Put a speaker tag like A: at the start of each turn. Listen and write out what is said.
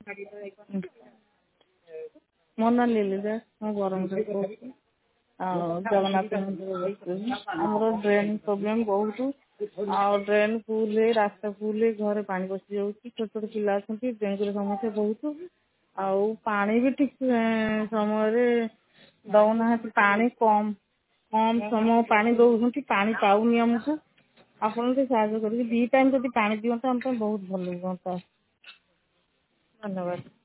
A: ମୋ ନାଁ ଲିଲିଦା, ମୁଁ ବ୍ରହ୍ମପୁର କହୁଛି। ଆଉ ଜଗନ୍ନାଥ ମନ୍ଦିର ବସିଥିଲି। ଆମର ଡ୍ରେନ୍ ପ୍ରୋବ୍ଲେମ୍ ବହୁତ, ଆଉ ଡ୍ରେନ୍ ଫୁଲ୍ ରାସ୍ତା ଫୁଲ୍, ଘରେ ପାଣି ପଶି ଯାଉଛି, ଛୋଟ ଛୋଟ ପିଲା ଅଛନ୍ତି, ଡେଙ୍ଗୁର ସମସ୍ୟା ବହୁତ। ଆଉ ପାଣି ବି ଠିକ୍ ସମୟରେ ଦଉନାହାନ୍ତି, ପାଣି କମ୍ ସମୟ ପାଣି ଦଉଛନ୍ତି, ପାଣି ପାଉନି ଆମକୁ। ଆପଣ ଟିକେ ସାହାଯ୍ୟ କରିକି 2 ଟାଇମ୍ ଯଦି ପାଣି ଦିଅନ୍ତେ ଆମ ପାଇଁ ବହୁତ ଭଲ ହୁଅନ୍ତା। ଧନ୍ୟବାଦ।